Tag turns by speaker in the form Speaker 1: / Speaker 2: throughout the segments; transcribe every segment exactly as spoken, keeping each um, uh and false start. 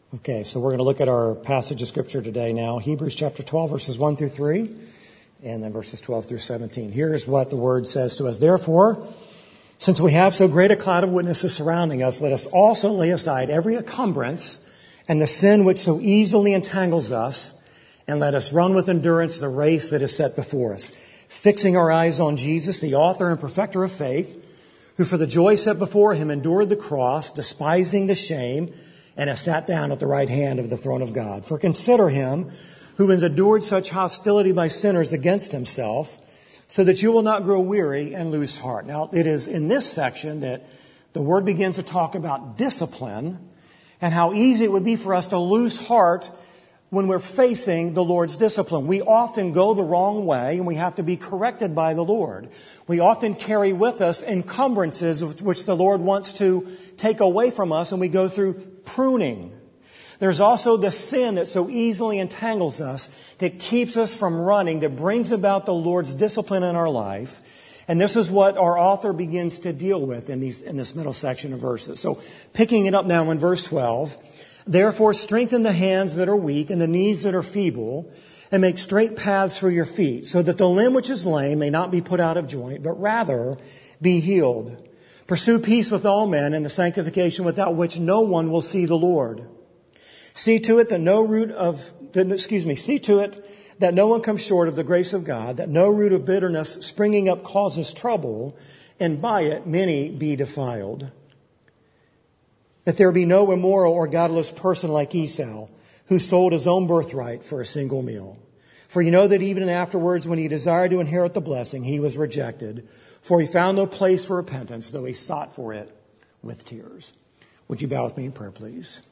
Speaker 1: Okay, so we're going to look at our passage of Scripture today now, Hebrews chapter twelve, verses one through three, and then verses twelve through seventeen. Here's what the Word says to us. Therefore, since we have so great a cloud of witnesses surrounding us, let us also lay aside every encumbrance and the sin which so easily entangles us, and let us run with endurance the race that is set before us, fixing our eyes on Jesus, the author and perfecter of faith, who for the joy set before him endured the cross, despising the shame, and has sat down at the right hand of the throne of God. For consider him who has endured such hostility by sinners against himself, so that you will not grow weary and lose heart. Now, it is in this section that the Word begins to talk about discipline and how easy it would be for us to lose heart when we're facing the Lord's discipline. We often go the wrong way and we have to be corrected by the Lord. We often carry with us encumbrances which the Lord wants to take away from us, and we go through pruning. There's also the sin that so easily entangles us, that keeps us from running, that brings about the Lord's discipline in our life. And this is what our author begins to deal with in these in this middle section of verses. So picking it up now in verse twelve, therefore strengthen the hands that are weak and the knees that are feeble, and make straight paths for your feet, so that the limb which is lame may not be put out of joint, but rather be healed. Pursue peace with all men and the sanctification without which no one will see the Lord. See to it that no root of, excuse me, see to it that no one comes short of the grace of God, that no root of bitterness springing up causes trouble, and by it many be defiled. That there be no immoral or godless person like Esau, who sold his own birthright for a single meal. For you know that even afterwards, when he desired to inherit the blessing, he was rejected, for he found no place for repentance, though he sought for it with tears. Would you bow with me in prayer, please?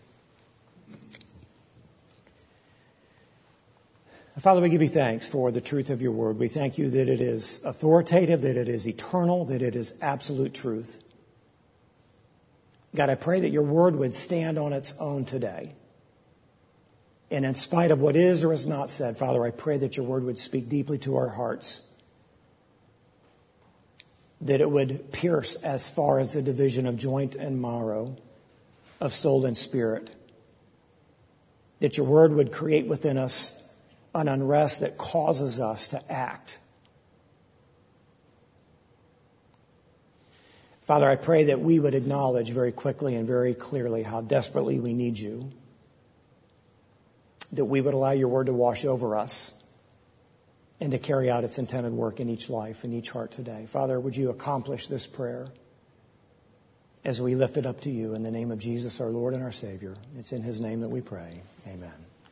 Speaker 1: Father, we give you thanks for the truth of your word. We thank you that it is authoritative, that it is eternal, that it is absolute truth. God, I pray that your word would stand on its own today. And in spite of what is or is not said, Father, I pray that your word would speak deeply to our hearts, that it would pierce as far as the division of joint and marrow, of soul and spirit, that your word would create within us an unrest that causes us to act. Father, I pray that we would acknowledge very quickly and very clearly how desperately we need you, that we would allow your word to wash over us and to carry out its intended work in each life, in each heart today. Father, would you accomplish this prayer as we lift it up to you in the name of Jesus, our Lord and our Savior. It's in his name that we pray. Amen.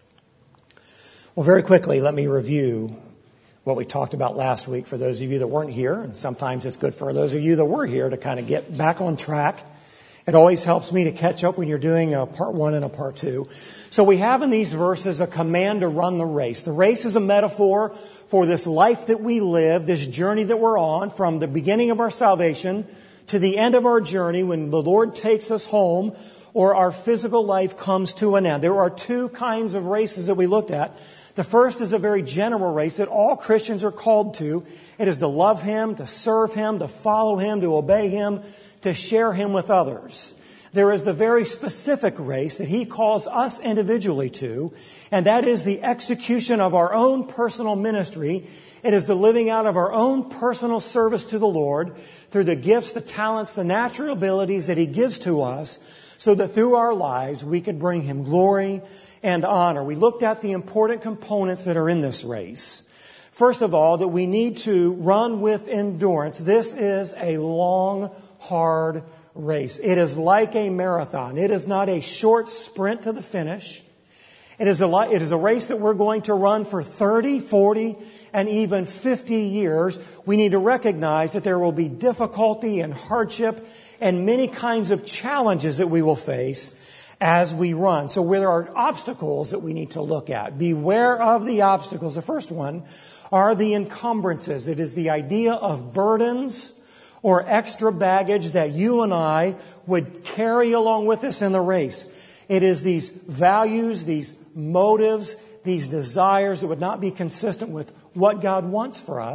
Speaker 1: Well, very quickly, let me review what we talked about last week for those of you that weren't here. And sometimes it's good for those of you that were here to kind of get back on track. It always helps me to catch up when you're doing a part one and a part two. So we have in these verses a command to run the race. The race is a metaphor for this life that we live, this journey that we're on from the beginning of our salvation to the end of our journey when the Lord takes us home or our physical life comes to an end. There are two kinds of races that we looked at. The first is a very general race that all Christians are called to. It is to love him, to serve him, to follow him, to obey him, to share him with others. There is the very specific race that he calls us individually to, and that is the execution of our own personal ministry. It is the living out of our own personal service to the Lord through the gifts, the talents, the natural abilities that he gives to us, so that through our lives we could bring him glory and honor. We looked at the important components that are in this race. First of all, that we need to run with endurance. This is a long, hard race. It is like a marathon. It is not a short sprint to the finish. It is a, it is a race that we're going to run for thirty, forty, and even fifty years. We need to recognize that there will be difficulty and hardship and many kinds of challenges that we will face as we run. So there are obstacles that we need to look at. Beware of the obstacles. The first one are the encumbrances. It is the idea of burdens or extra baggage that you and I would carry along with us in the race. It is these values, these motives, these desires that would not be consistent with what God wants for us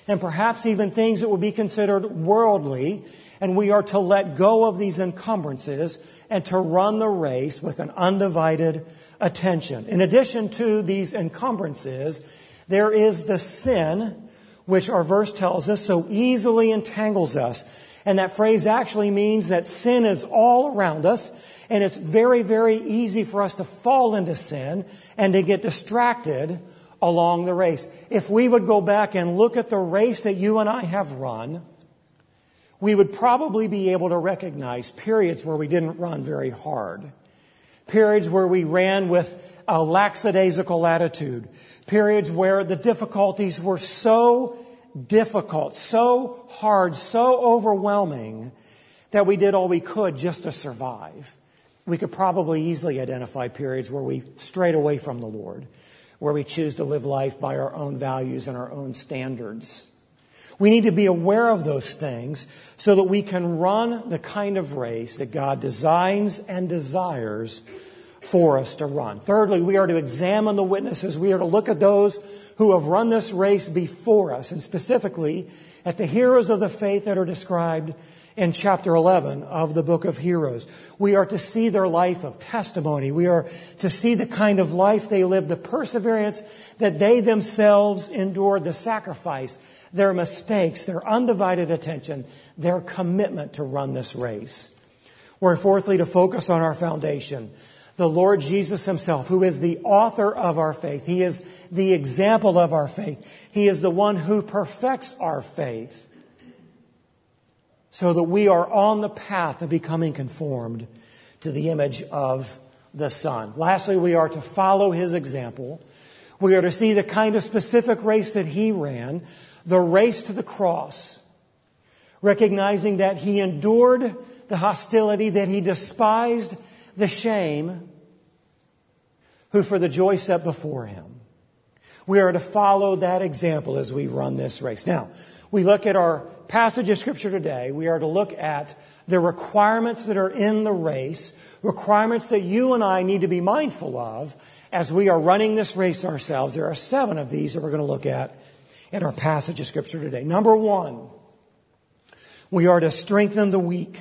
Speaker 1: and perhaps even things that would be considered worldly, and we are to let go of these encumbrances and to run the race with an undivided attention. In addition to these encumbrances, there is the sin, which our verse tells us so easily entangles us. And that phrase actually means that sin is all around us, and it's very, very easy for us to fall into sin and to get distracted along the race. If we would go back and look at the race that you and I have run, we would probably be able to recognize periods where we didn't run very hard. Periods where we ran with a lackadaisical attitude. Periods where the difficulties were so difficult, so hard, so overwhelming that we did all we could just to survive. We could probably easily identify periods where we strayed away from the Lord, where we choose to live life by our own values and our own standards. We need to be aware of those things so that we can run the kind of race that God designs and desires for us to run. Thirdly, we are to examine the witnesses. We are to look at those who have run this race before us, and specifically at the heroes of the faith that are described in chapter eleven of the book of Heroes. We are to see their life of testimony. We are to see the kind of life they lived, the perseverance that they themselves endured, the sacrifice, their mistakes, their undivided attention, their commitment to run this race. We're fourthly to focus on our foundation, the Lord Jesus Himself, who is the author of our faith. He is the example of our faith. He is the one who perfects our faith, so that we are on the path of becoming conformed to the image of the Son. Lastly, we are to follow His example. We are to see the kind of specific race that He ran, the race to the cross, recognizing that He endured the hostility, that He despised the shame, who for the joy set before Him. We are to follow that example as we run this race. Now, we look at our passage of Scripture today. We are to look at the requirements that are in the race, requirements that you and I need to be mindful of as we are running this race ourselves. There are seven of these that we're going to look at in our passage of Scripture today. Number one, we are to strengthen the weak.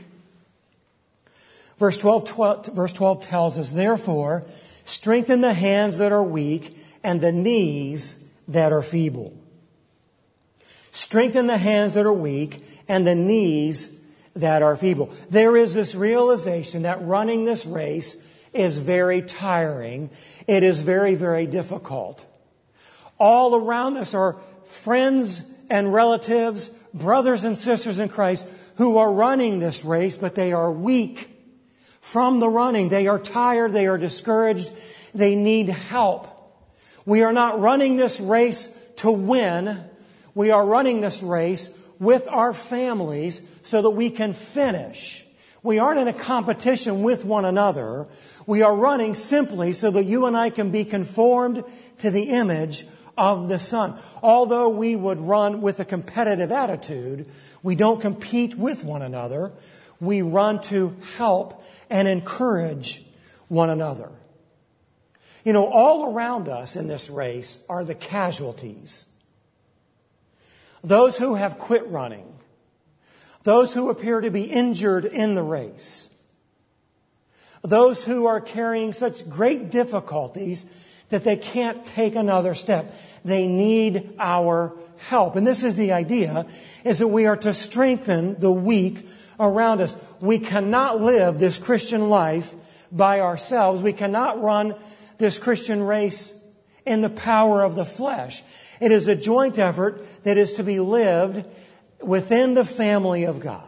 Speaker 1: Verse twelve, twelve, verse twelve tells us, therefore, strengthen the hands that are weak and the knees that are feeble. Strengthen the hands that are weak and the knees that are feeble. There is this realization that running this race is very tiring. It is very, very difficult. All around us are friends and relatives, brothers and sisters in Christ who are running this race, but they are weak from the running. They are tired. They are discouraged. They need help. We are not running this race to win. We are running this race with our families so that we can finish. We aren't in a competition with one another. We are running simply so that you and I can be conformed to the image of the Son. Although we would run with a competitive attitude, we don't compete with one another. We run to help and encourage one another. You know, all around us in this race are the casualties. Those who have quit running. Those who appear to be injured in the race. Those who are carrying such great difficulties that they can't take another step. They need our help. And this is the idea, is that we are to strengthen the weak around us. We cannot live this Christian life by ourselves. We cannot run this Christian race in the power of the flesh. It is a joint effort that is to be lived within the family of God.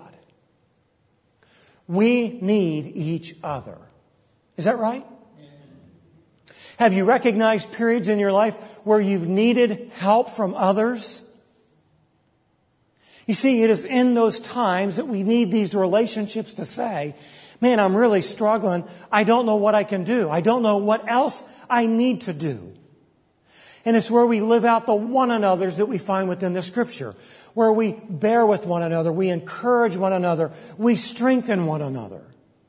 Speaker 1: We need each other. Is that right? Have you recognized periods in your life where you've needed help from others? You see, it is in those times that we need these relationships to say, man, I'm really struggling. I don't know what I can do. I don't know what else I need to do. And it's where we live out the one another's that we find within the Scripture, where we bear with one another, we encourage one another, we strengthen one another.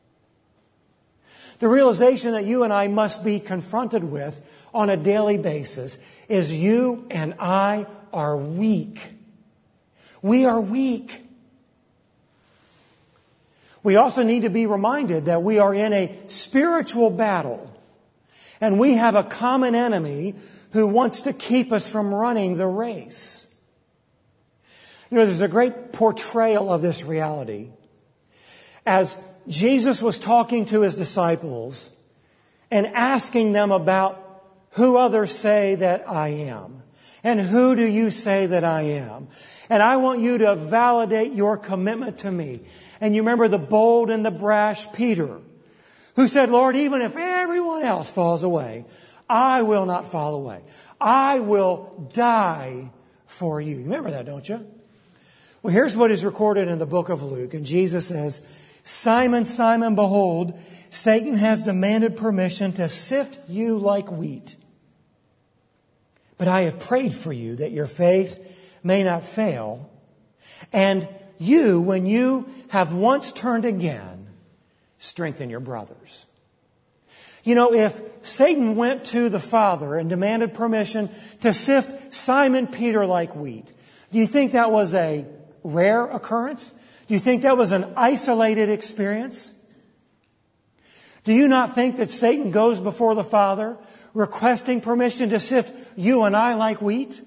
Speaker 1: The realization that you and I must be confronted with on a daily basis is you and I are weak We are weak. We also need to be reminded that we are in a spiritual battle. And we have a common enemy who wants to keep us from running the race. You know, there's a great portrayal of this reality. As Jesus was talking to His disciples and asking them about who others say that I am. And who do you say that I am? And I want you to validate your commitment to me. And you remember the bold and the brash Peter, who said, Lord, even if everyone else falls away, I will not fall away. I will die for you. You remember that, don't you? Well, here's what is recorded in the book of Luke. And Jesus says, Simon, Simon, behold, Satan has demanded permission to sift you like wheat. But I have prayed for you that your faith may not fail. And you, when you have once turned again, strengthen your brothers. You know, if Satan went to the Father and demanded permission to sift Simon Peter like wheat, do you think that was a rare occurrence? Do you think that was an isolated experience? Do you not think that Satan goes before the Father requesting permission to sift you and I like wheat?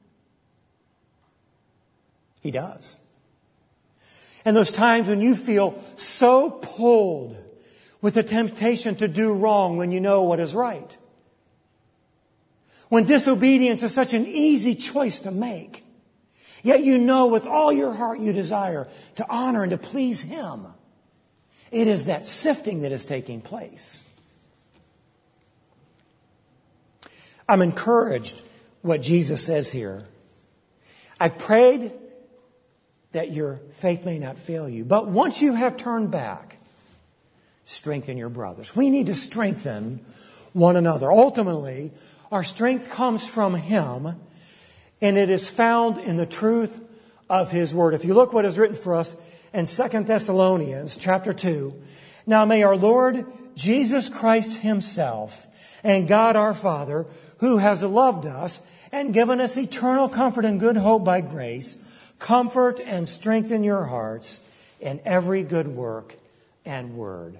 Speaker 1: He does. And those times when you feel so pulled with the temptation to do wrong when you know what is right. When disobedience is such an easy choice to make. Yet you know with all your heart you desire to honor and to please Him. It is that sifting that is taking place. I'm encouraged what Jesus says here. I prayed that your faith may not fail you. But once you have turned back, strengthen your brothers. We need to strengthen one another. Ultimately, our strength comes from Him, and it is found in the truth of His Word. If you look what is written for us in Second Thessalonians chapter two, now may our Lord Jesus Christ Himself and God our Father, who has loved us and given us eternal comfort and good hope by grace, comfort and strengthen your hearts in every good work and word.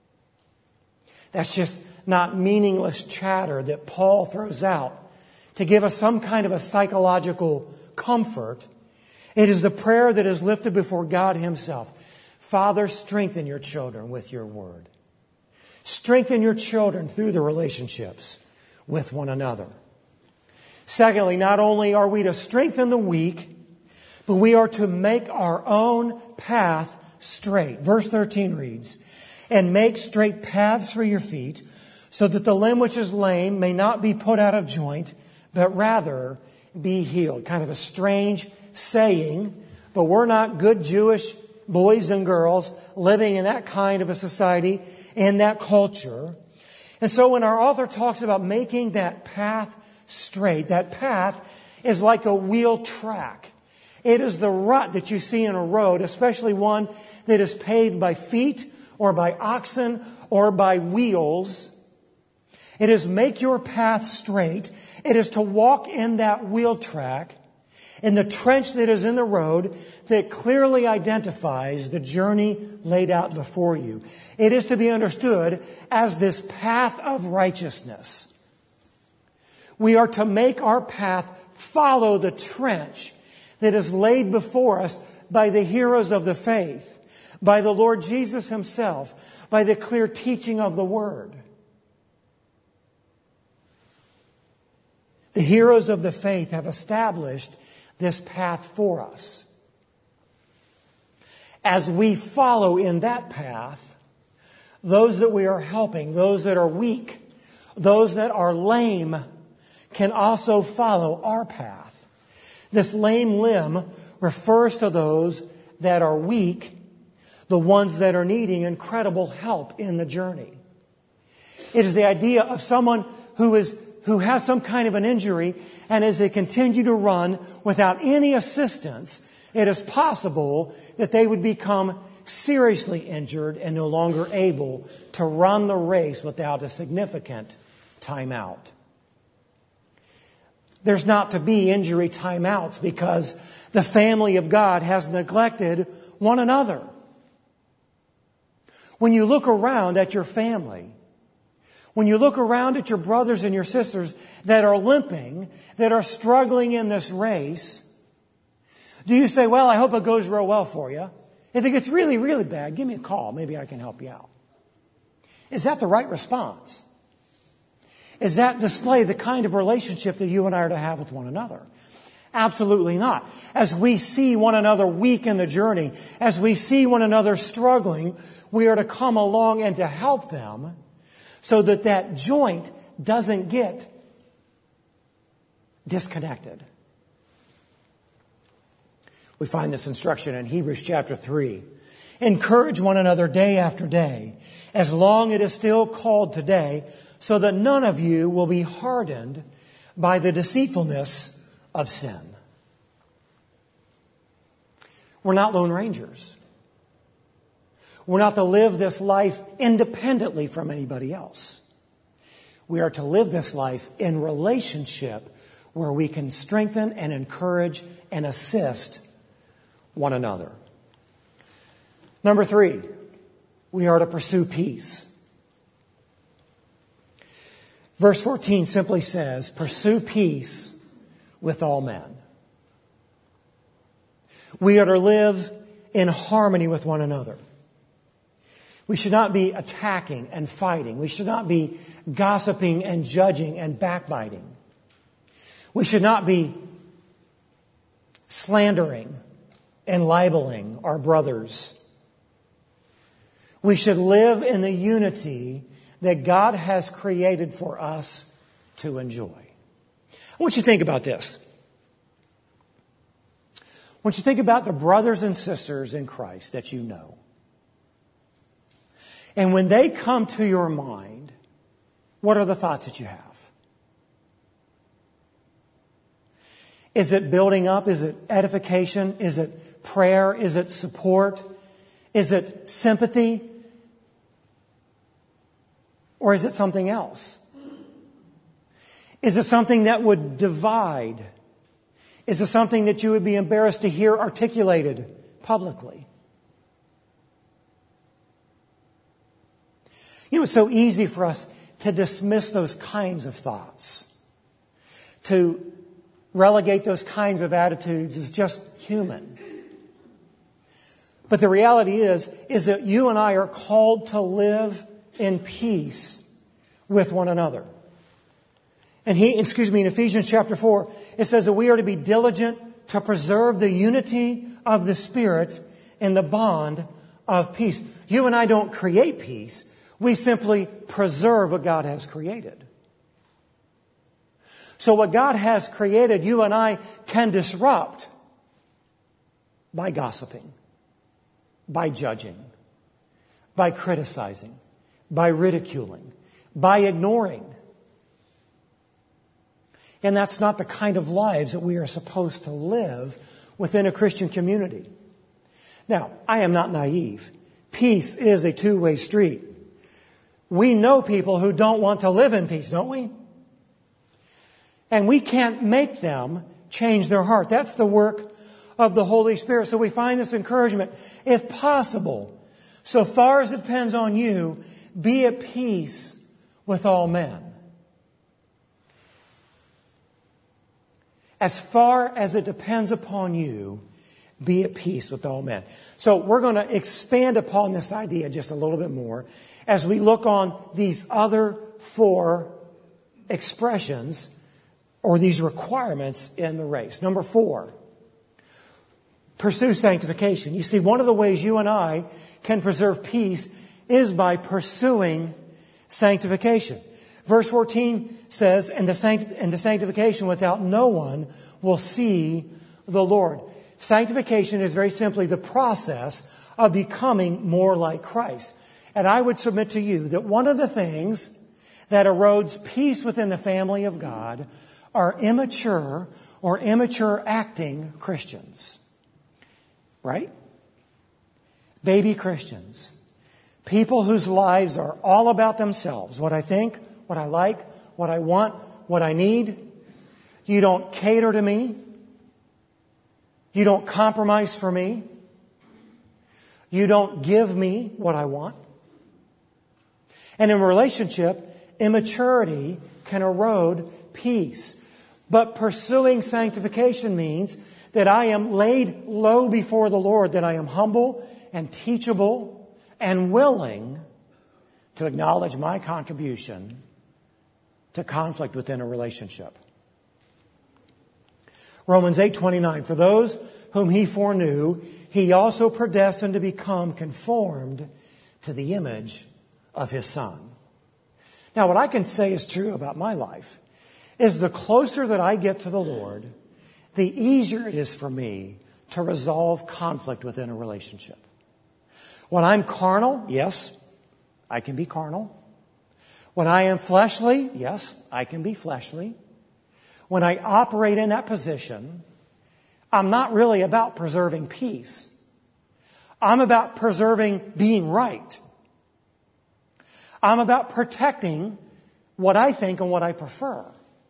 Speaker 1: That's just not meaningless chatter that Paul throws out to give us some kind of a psychological comfort. It is the prayer that is lifted before God Himself. Father, strengthen your children with your word. Strengthen your children through the relationships with one another. Secondly, not only are we to strengthen the weak, but we are to make our own path straight. Verse thirteen reads, and make straight paths for your feet, so that the limb which is lame may not be put out of joint, but rather be healed. Kind of a strange saying, but we're not good Jewish boys and girls living in that kind of a society, in that culture. And so when our author talks about making that path straight, that path is like a wheel track. It is the rut that you see in a road, especially one that is paved by feet or by oxen or by wheels. It is make your path straight. It is to walk in that wheel track, in the trench that is in the road that clearly identifies the journey laid out before you. It is to be understood as this path of righteousness. We are to make our path follow the trench that is laid before us by the heroes of the faith, by the Lord Jesus Himself, by the clear teaching of the Word. The heroes of the faith have established this path for us. As we follow in that path, those that we are helping, those that are weak, those that are lame, can also follow our path. This lame limb refers to those that are weak, the ones that are needing incredible help in the journey. It is the idea of someone who is who has some kind of an injury, and as they continue to run without any assistance, it is possible that they would become seriously injured and no longer able to run the race without a significant time out. There's not to be injury timeouts because the family of God has neglected one another. When you look around at your family, when you look around at your brothers and your sisters that are limping, that are struggling in this race, do you say, well, I hope it goes real well for you? If it gets really, really bad, give me a call. Maybe I can help you out. Is that the right response? Is that display the kind of relationship that you and I are to have with one another? Absolutely not. As we see one another weak in the journey, as we see one another struggling, we are to come along and to help them so that that joint doesn't get disconnected. We find this instruction in Hebrews chapter three. Encourage one another day after day, as long it is still called today, so that none of you will be hardened by the deceitfulness of sin. We're not lone rangers. We're not to live this life independently from anybody else. We are to live this life in relationship where we can strengthen and encourage and assist one another. Number three, we are to pursue peace. Verse fourteen simply says, pursue peace with all men. We are to live in harmony with one another. We should not be attacking and fighting. We should not be gossiping and judging and backbiting. We should not be slandering and libeling our brothers. We should live in the unity that God has created for us to enjoy. I want you to think about this. I want you to think about the brothers and sisters in Christ that you know. And when they come to your mind, what are the thoughts that you have? Is it building up? Is it edification? Is it prayer? Is it support? Is it sympathy? Or is it something else? Is it something that would divide? Is it something that you would be embarrassed to hear articulated publicly? You know, it's so easy for us to dismiss those kinds of thoughts, to relegate those kinds of attitudes as just human. But the reality is, is that you and I are called to live in peace with one another. And he, excuse me, in Ephesians chapter four, it says that we are to be diligent to preserve the unity of the Spirit in the bond of peace. You and I don't create peace. We simply preserve what God has created. So what God has created, you and I can disrupt by gossiping, by judging, by criticizing, by ridiculing, by ignoring. And that's not the kind of lives that we are supposed to live within a Christian community. Now, I am not naive. Peace is a two-way street. We know people who don't want to live in peace, don't we? And we can't make them change their heart. That's the work of the Holy Spirit. So we find this encouragement. If possible, so far as it depends on you, be at peace with all men. As far as it depends upon you, be at peace with all men. So we're going to expand upon this idea just a little bit more as we look on these other four expressions or these requirements in the race. Number four, pursue sanctification. You see, one of the ways you and I can preserve peace is by pursuing sanctification. Verse fourteen says, and the, sanct- and the sanctification without no one will see the Lord. Sanctification is very simply the process of becoming more like Christ. And I would submit to you that one of the things that erodes peace within the family of God are immature or immature acting Christians. Right? Baby Christians. People whose lives are all about themselves. What I think, what I like, what I want, what I need. You don't cater to me. You don't compromise for me. You don't give me what I want. And in a relationship, immaturity can erode peace. But pursuing sanctification means that I am laid low before the Lord, that I am humble and teachable and willing to acknowledge my contribution to conflict within a relationship. Romans eight twenty-nine, for those whom He foreknew, He also predestined to become conformed to the image of His Son. Now, what I can say is true about my life is the closer that I get to the Lord, the easier it is for me to resolve conflict within a relationship. When I'm carnal, yes, I can be carnal. When I am fleshly, yes, I can be fleshly. When I operate in that position, I'm not really about preserving peace. I'm about preserving being right. I'm about protecting what I think and what I prefer.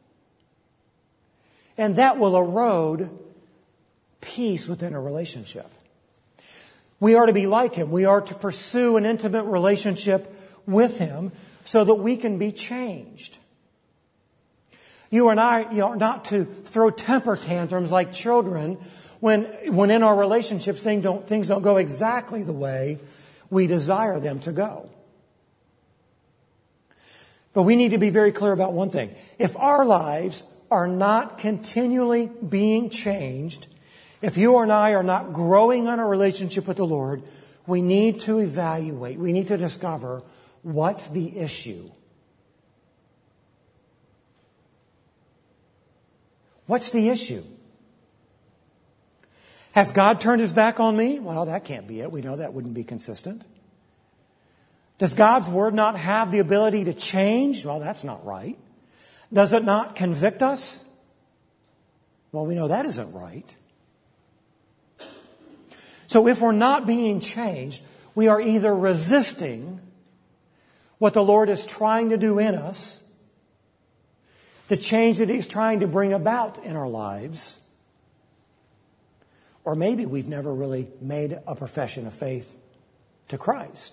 Speaker 1: And that will erode peace within a relationship. We are to be like Him. We are to pursue an intimate relationship with Him so that we can be changed. You and I you are not to throw temper tantrums like children when, when in our relationships things don't, things don't go exactly the way we desire them to go. But we need to be very clear about one thing. If our lives are not continually being changed, if you and I are not growing in a relationship with the Lord, we need to evaluate. We need to discover what's the issue. What's the issue? Has God turned His back on me? Well, that can't be it. We know that wouldn't be consistent. Does God's Word not have the ability to change? Well, that's not right. Does it not convict us? Well, we know that isn't right. So if we're not being changed, we are either resisting what the Lord is trying to do in us, the change that He's trying to bring about in our lives, or maybe we've never really made a profession of faith to Christ.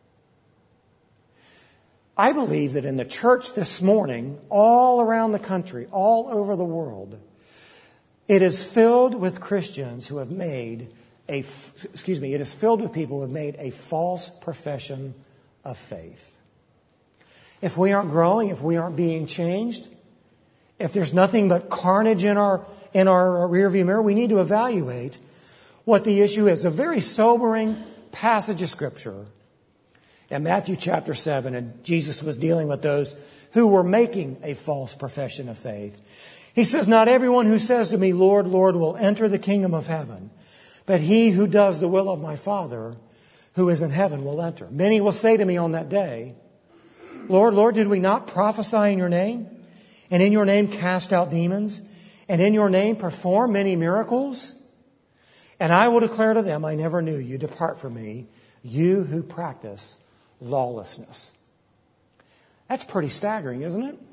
Speaker 1: I believe that in the church this morning, all around the country, all over the world, it is filled with Christians who have made a, excuse me, it is filled with people who have made a false profession of faith. If we aren't growing, if we aren't being changed, if there's nothing but carnage in our in our rearview mirror, we need to evaluate what the issue is. A very sobering passage of Scripture in Matthew chapter seven, and Jesus was dealing with those who were making a false profession of faith. He says, not everyone who says to me, Lord, Lord, will enter the kingdom of heaven, but he who does the will of my Father who is in heaven will enter. Many will say to me on that day, Lord, Lord, did we not prophesy in your name? And in your name cast out demons? And in your name perform many miracles? And I will declare to them, I never knew you. Depart from me, you who practice lawlessness. That's pretty staggering, isn't it?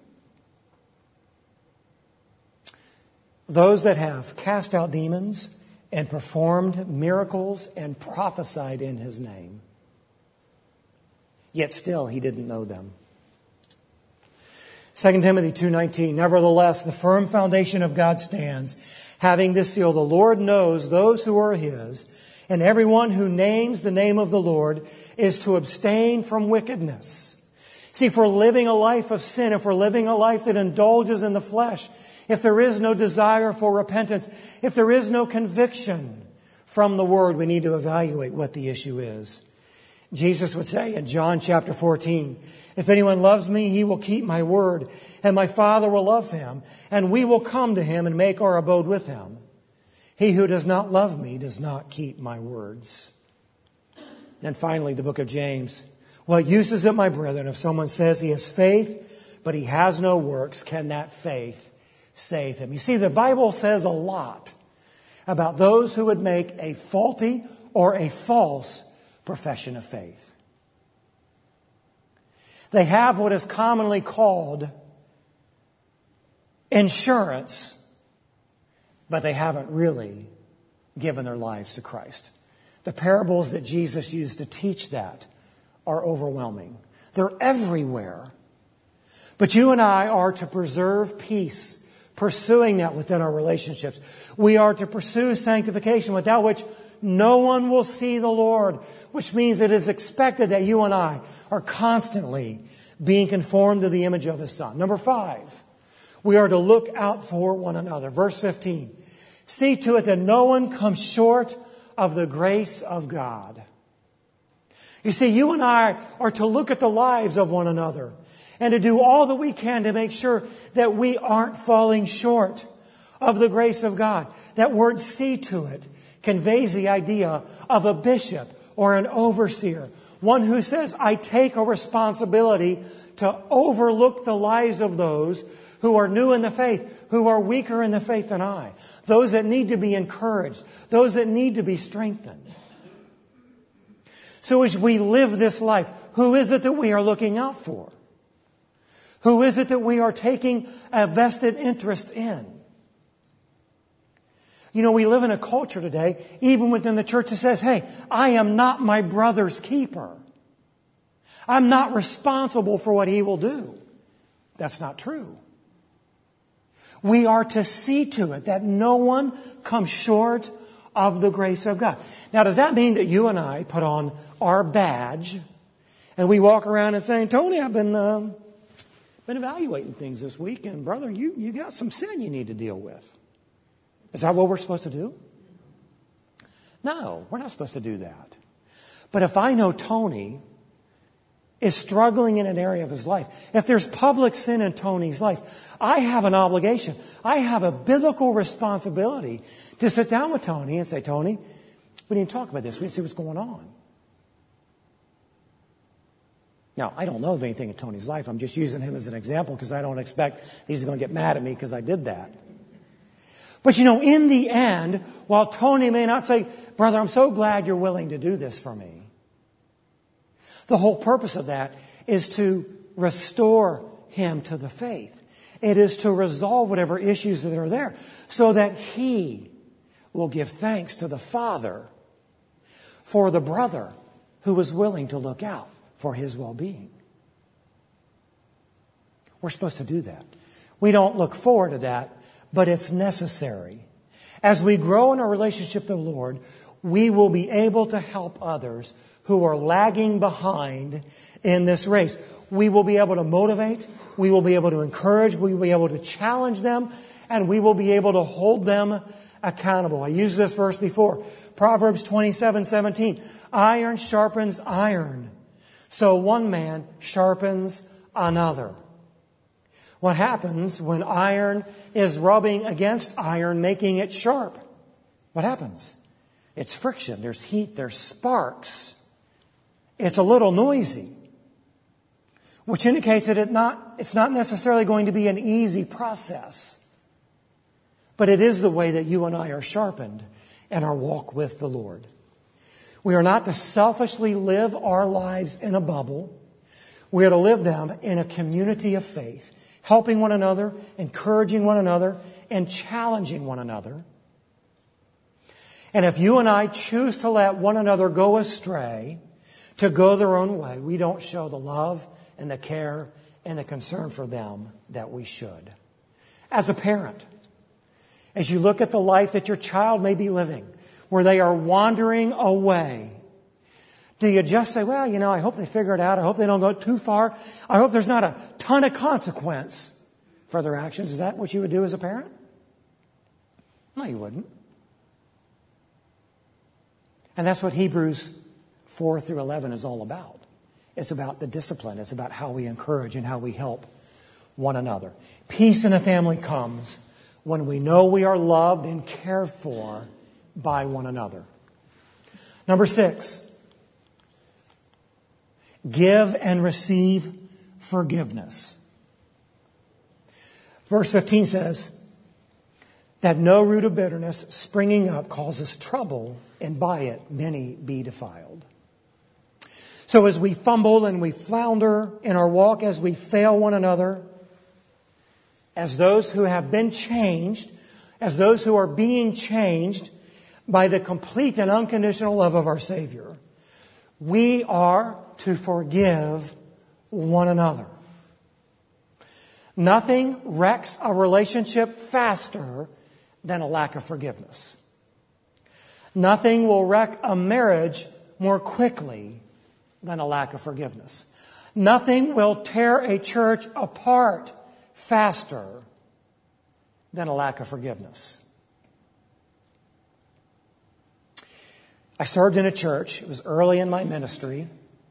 Speaker 1: Those that have cast out demons and performed miracles and prophesied in His name. Yet still He didn't know them. Second Timothy two nineteen, nevertheless, the firm foundation of God stands, having this seal, the Lord knows those who are His, and everyone who names the name of the Lord is to abstain from wickedness. See, if we're living a life of sin, if we're living a life that indulges in the flesh, if there is no desire for repentance, if there is no conviction from the Word, we need to evaluate what the issue is. Jesus would say in John chapter fourteen, if anyone loves me, he will keep my word, and my Father will love him, and we will come to him and make our abode with him. He who does not love me does not keep my words. And finally, the book of James. What use is it, my brethren, if someone says he has faith, but he has no works, can that faith save him? You see, the Bible says a lot about those who would make a faulty or a false profession of faith. They have what is commonly called insurance, but they haven't really given their lives to Christ. The parables that Jesus used to teach that are overwhelming. They're everywhere. But you and I are to preserve peace, pursuing that within our relationships. We are to pursue sanctification, without which no one will see the Lord, which means it is expected that you and I are constantly being conformed to the image of His Son. Number five, we are to look out for one another. Verse fifteen, see to it that no one comes short of the grace of God. You see, you and I are to look at the lives of one another and to do all that we can to make sure that we aren't falling short of the grace of God. That word see to it conveys the idea of a bishop or an overseer, one who says, I take a responsibility to overlook the lives of those who are new in the faith, who are weaker in the faith than I, those that need to be encouraged, those that need to be strengthened. So as we live this life, who is it that we are looking out for? Who is it that we are taking a vested interest in? You know, we live in a culture today, even within the church, that says, hey, I am not my brother's keeper. I'm not responsible for what he will do. That's not true. We are to see to it that no one comes short of the grace of God. Now, does that mean that you and I put on our badge and we walk around and saying, Tony, I've been um, been evaluating things this week, and brother, you, you got some sin you need to deal with. Is that what we're supposed to do? No, we're not supposed to do that. But if I know Tony is struggling in an area of his life, if there's public sin in Tony's life, I have an obligation. I have a biblical responsibility to sit down with Tony and say, Tony, we need to talk about this. We need to see what's going on. Now, I don't know of anything in Tony's life. I'm just using him as an example because I don't expect he's going to get mad at me because I did that. But you know, in the end, while Tony may not say, brother, I'm so glad you're willing to do this for me, the whole purpose of that is to restore him to the faith. It is to resolve whatever issues that are there so that he will give thanks to the Father for the brother who was willing to look out for his well-being. We're supposed to do that. We don't look forward to that, but it's necessary. As we grow in our relationship with the Lord, we will be able to help others who are lagging behind in this race. We will be able to motivate, we will be able to encourage, we will be able to challenge them, and we will be able to hold them accountable. I used this verse before. Proverbs twenty-seven seventeen. Iron sharpens iron, so one man sharpens another. What happens when iron is rubbing against iron, making it sharp? What happens? It's friction. There's heat. There's sparks. It's a little noisy, which indicates that it not, it's not necessarily going to be an easy process. But it is the way that you and I are sharpened in our walk with the Lord. We are not to selfishly live our lives in a bubble. We are to live them in a community of faith, helping one another, encouraging one another, and challenging one another. And if you and I choose to let one another go astray, to go their own way, we don't show the love and the care and the concern for them that we should. As a parent, as you look at the life that your child may be living, where they are wandering away, do you just say, well, you know, I hope they figure it out. I hope they don't go too far. I hope there's not a ton of consequence for their actions. Is that what you would do as a parent? No, you wouldn't. And that's what Hebrews four through eleven is all about. It's about the discipline. It's about how we encourage and how we help one another. Peace in the family comes when we know we are loved and cared for by one another. Number six, give and receive forgiveness. Verse fifteen says that no root of bitterness springing up causes trouble, and by it many be defiled. So as we fumble and we flounder in our walk, as we fail one another, as those who have been changed, as those who are being changed by the complete and unconditional love of our Savior, we are to forgive one another. Nothing wrecks a relationship faster than a lack of forgiveness. Nothing will wreck a marriage more quickly than a lack of forgiveness. Nothing will tear a church apart faster than a lack of forgiveness. I served in a church. It was early in my ministry.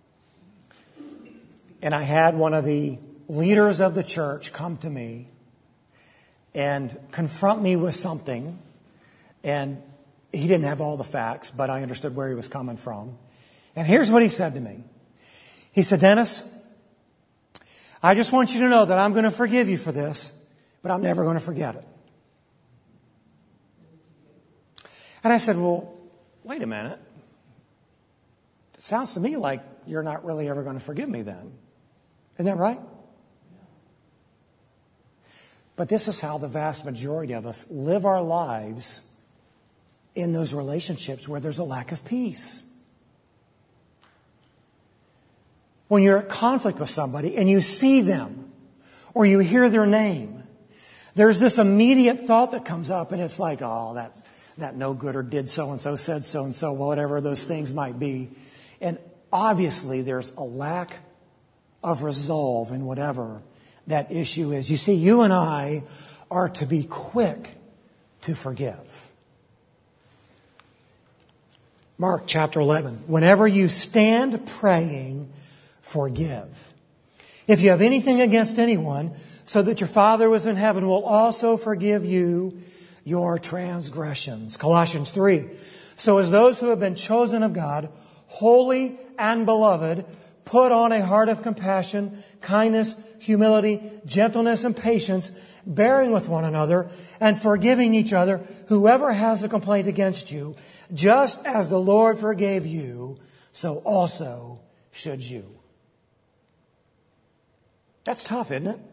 Speaker 1: And I had one of the leaders of the church come to me and confront me with something. And he didn't have all the facts, but I understood where he was coming from. And here's what he said to me. He said, Dennis, I just want you to know that I'm going to forgive you for this, but I'm never going to forget it. And I said, well, wait a minute. It sounds to me like you're not really ever going to forgive me then. Isn't that right? But this is how the vast majority of us live our lives in those relationships where there's a lack of peace. When you're at conflict with somebody and you see them or you hear their name, there's this immediate thought that comes up and it's like, oh, that, that no-gooder did so-and-so, said so-and-so, whatever those things might be. And obviously there's a lack of resolve in whatever that issue is. You see, you and I are to be quick to forgive. Mark chapter eleven. Whenever you stand praying, forgive. If you have anything against anyone, so that your Father who is in heaven will also forgive you your transgressions. Colossians three. So as those who have been chosen of God, holy and beloved, put on a heart of compassion, kindness, humility, gentleness, and patience, bearing with one another and forgiving each other, whoever has a complaint against you, just as the Lord forgave you, so also should you. That's tough, isn't it?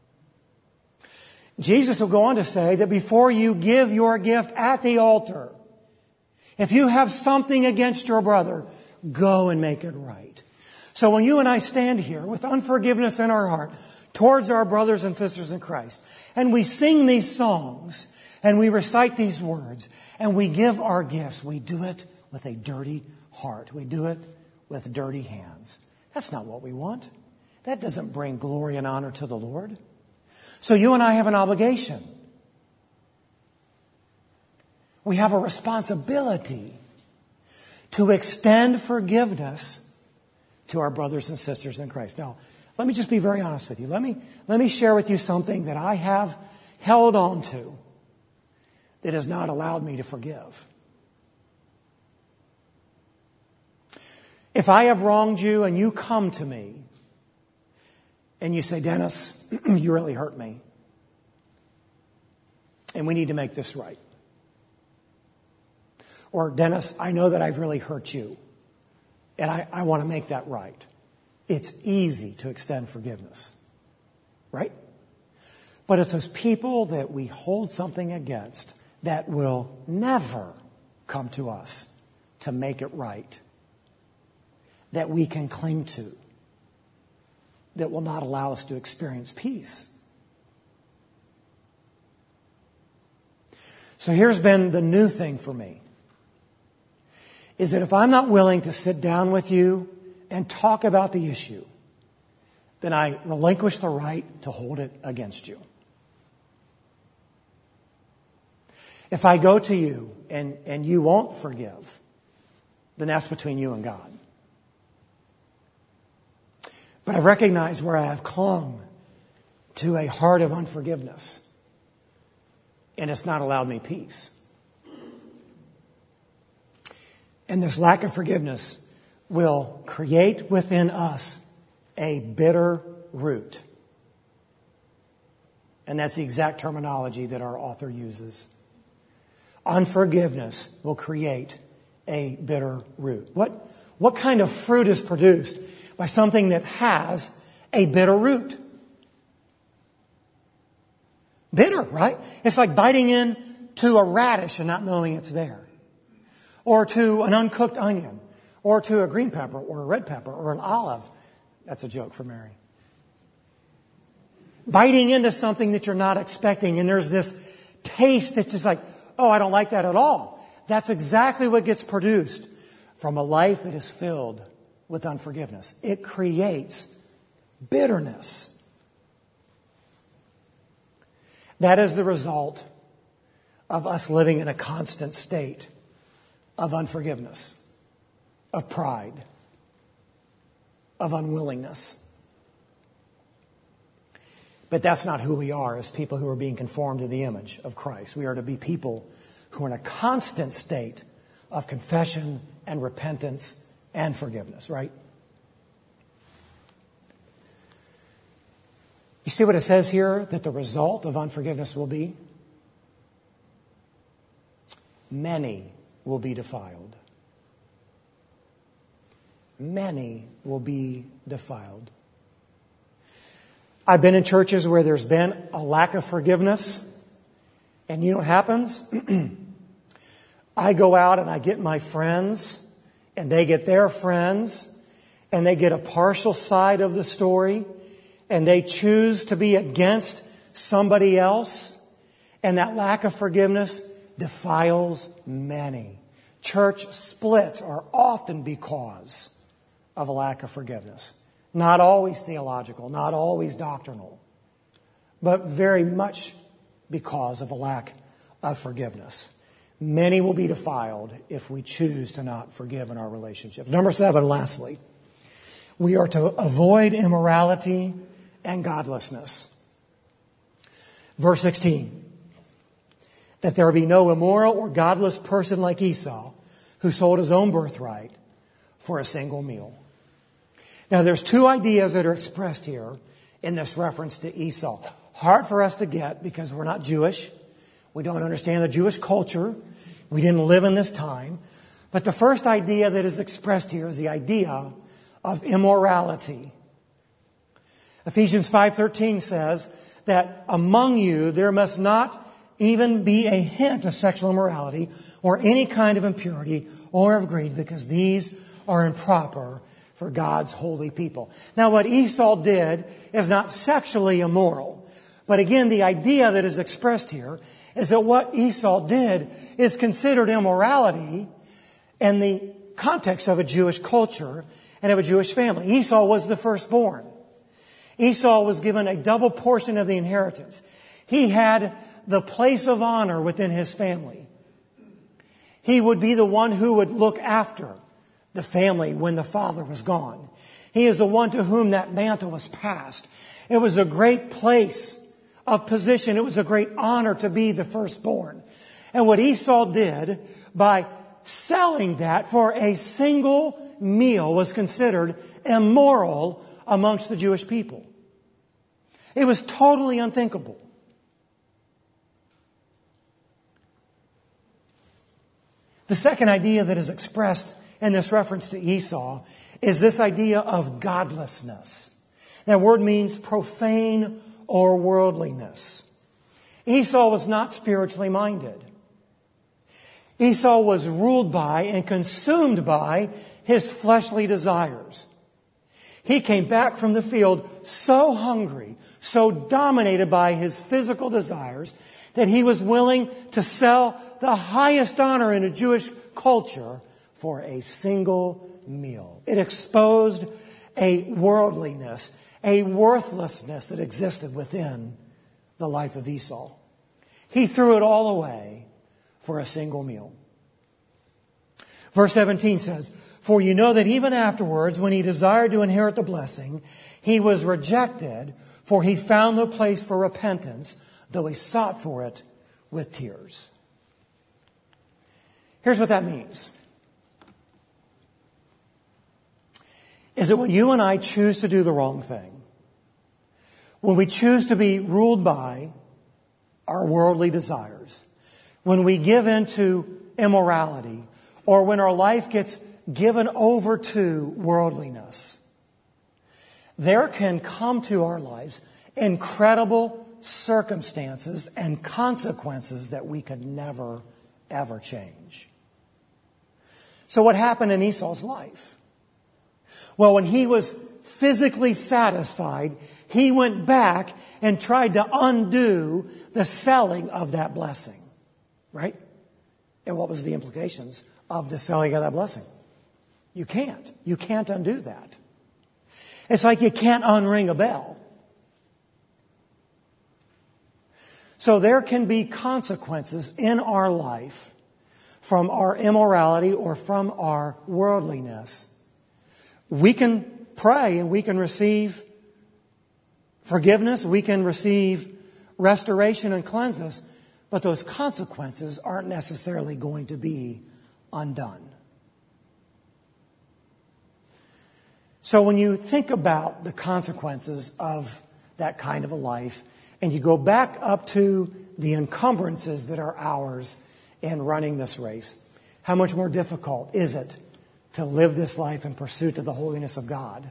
Speaker 1: Jesus will go on to say that before you give your gift at the altar, if you have something against your brother, go and make it right. So when you and I stand here with unforgiveness in our heart towards our brothers and sisters in Christ, and we sing these songs, and we recite these words, and we give our gifts, we do it with a dirty heart. We do it with dirty hands. That's not what we want. That doesn't bring glory and honor to the Lord. So you and I have an obligation. We have a responsibility to extend forgiveness to our brothers and sisters in Christ. Now, let me just be very honest with you. Let me, let me share with you something that I have held on to that has not allowed me to forgive. If I have wronged you and you come to me and you say, Dennis, you really hurt me, and we need to make this right. Or, Dennis, I know that I've really hurt you, and I, I want to make that right. It's easy to extend forgiveness, right? But it's those people that we hold something against that will never come to us to make it right, that we can cling to, that will not allow us to experience peace. So here's been the new thing for me, is that if I'm not willing to sit down with you and talk about the issue, then I relinquish the right to hold it against you. If I go to you and, and you won't forgive, then that's between you and God. But I've recognized where I have clung to a heart of unforgiveness, and it's not allowed me peace. And this lack of forgiveness will create within us a bitter root. And that's the exact terminology that our author uses. Unforgiveness will create a bitter root. What, what kind of fruit is produced by something that has a bitter root? Bitter, right? It's like biting into a radish and not knowing it's there. Or to an uncooked onion. Or to a green pepper or a red pepper or an olive. That's a joke for Mary. Biting into something that you're not expecting, and there's this taste that's just like, oh, I don't like that at all. That's exactly what gets produced from a life that is filled with unforgiveness. It creates bitterness. That is the result of us living in a constant state of unforgiveness, of pride, of unwillingness. But that's not who we are as people who are being conformed to the image of Christ. We are to be people who are in a constant state of confession and repentance and forgiveness, right? You see what it says here that the result of unforgiveness will be? Many will be defiled. Many will be defiled. I've been in churches where there's been a lack of forgiveness. And you know what happens? I go out and I get my friends, and they get their friends, and they get a partial side of the story, and they choose to be against somebody else, and that lack of forgiveness defiles many. Church splits are often because of a lack of forgiveness. Not always theological, not always doctrinal, but very much because of a lack of forgiveness. Many will be defiled if we choose to not forgive in our relationships. Number seven, lastly, we are to avoid immorality and godlessness. Verse sixteen, that there be no immoral or godless person like Esau, who sold his own birthright for a single meal. Now, there's two ideas that are expressed here in this reference to Esau. Hard for us to get because we're not Jewish. We don't understand the Jewish culture. We didn't live in this time. But the first idea that is expressed here is the idea of immorality. Ephesians five thirteen says that among you there must not even be a hint of sexual immorality or any kind of impurity or of greed, because these are improper for God's holy people. Now, what Esau did is not sexually immoral. But again, the idea that is expressed here is that what Esau did is considered immorality in the context of a Jewish culture and of a Jewish family. Esau was the firstborn. Esau was given a double portion of the inheritance. He had the place of honor within his family. He would be the one who would look after the family when the father was gone. He is the one to whom that mantle was passed. It was a great place of position. It was a great honor to be the firstborn. And what Esau did by selling that for a single meal was considered immoral amongst the Jewish people. It was totally unthinkable. The second idea that is expressed in this reference to Esau is this idea of godlessness. That word means profane or worldliness. Esau was not spiritually minded. Esau was ruled by and consumed by his fleshly desires. He came back from the field so hungry, so dominated by his physical desires, that he was willing to sell the highest honor in a Jewish culture for a single meal. It exposed a worldliness, a worthlessness that existed within the life of Esau. He threw it all away for a single meal. Verse seventeen says, "For you know that even afterwards, when he desired to inherit the blessing, he was rejected, for he found no place for repentance, though he sought for it with tears." Here's what that means. Is that when you and I choose to do the wrong thing, when we choose to be ruled by our worldly desires, when we give in to immorality, or when our life gets given over to worldliness, there can come to our lives incredible circumstances and consequences that we could never, ever change. So what happened in Esau's life? Well, when he was physically satisfied, he went back and tried to undo the selling of that blessing. Right? And what was the implications of the selling of that blessing? You can't. You can't undo that. It's like you can't unring a bell. So there can be consequences in our life from our immorality or from our worldliness. We can pray and we can receive forgiveness. We can receive restoration and cleanse, but those consequences aren't necessarily going to be undone. So when you think about the consequences of that kind of a life, and you go back up to the encumbrances that are ours in running this race, how much more difficult is it to live this life in pursuit of the holiness of God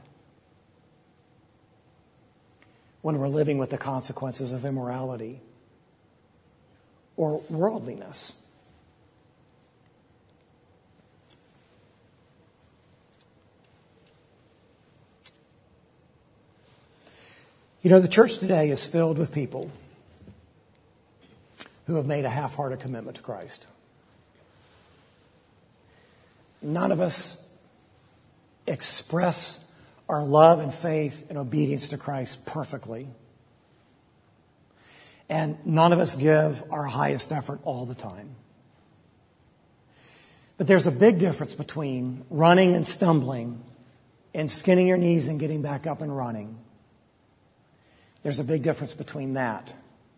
Speaker 1: when we're living with the consequences of immorality or worldliness? You know, the church today is filled with people who have made a half-hearted commitment to Christ. None of us express our love and faith and obedience to Christ perfectly. And none of us give our highest effort all the time. But there's a big difference between running and stumbling and skinning your knees and getting back up and running. There's a big difference between that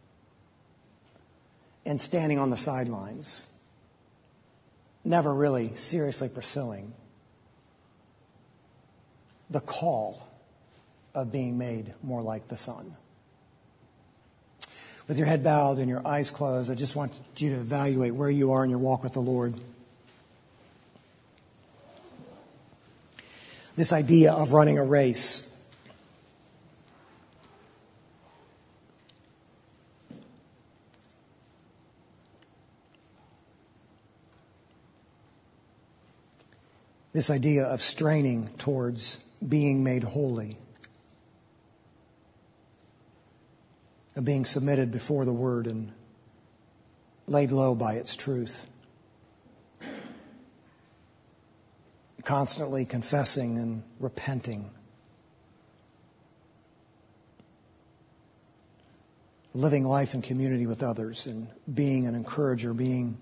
Speaker 1: and standing on the sidelines, never really seriously pursuing the call of being made more like the Son. With your head bowed and your eyes closed, I just want you to evaluate where you are in your walk with the Lord. This idea of running a race. This idea of straining towards being made holy, of being submitted before the Word and laid low by its truth, constantly confessing and repenting, living life in community with others and being an encourager, being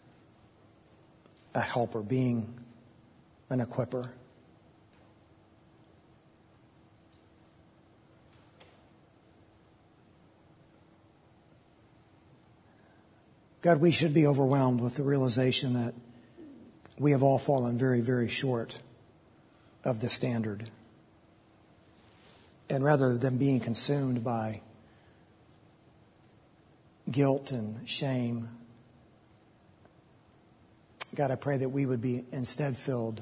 Speaker 1: a helper, being an equipper. God, we should be overwhelmed with the realization that we have all fallen very, very short of the standard. And rather than being consumed by guilt and shame, God, I pray that we would be instead filled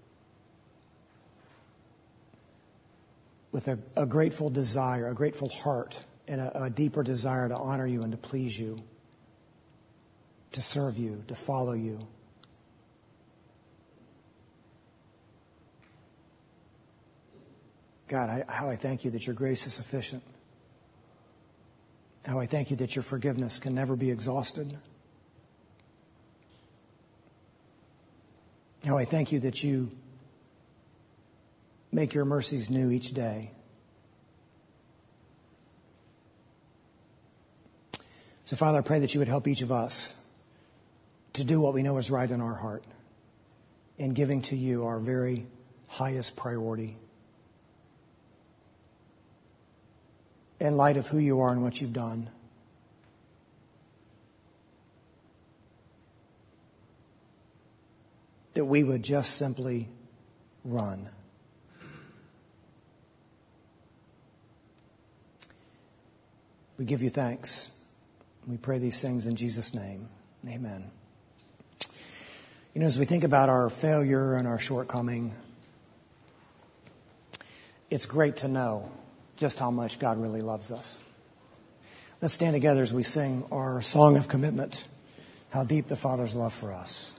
Speaker 1: with a, a grateful desire, a grateful heart, and a, a deeper desire to honor you and to please you, to serve you, to follow you. God, I, how I thank you that your grace is sufficient. How I thank you that your forgiveness can never be exhausted. How I thank you that you make your mercies new each day. So, Father, I pray that you would help each of us to do what we know is right in our heart in giving to you our very highest priority. In light of who you are and what you've done. That we would just simply run. We give you thanks. We pray these things in Jesus' name. Amen. You know, as we think about our failure and our shortcoming, it's great to know just how much God really loves us. Let's stand together as we sing our song of commitment. How deep the Father's love for us.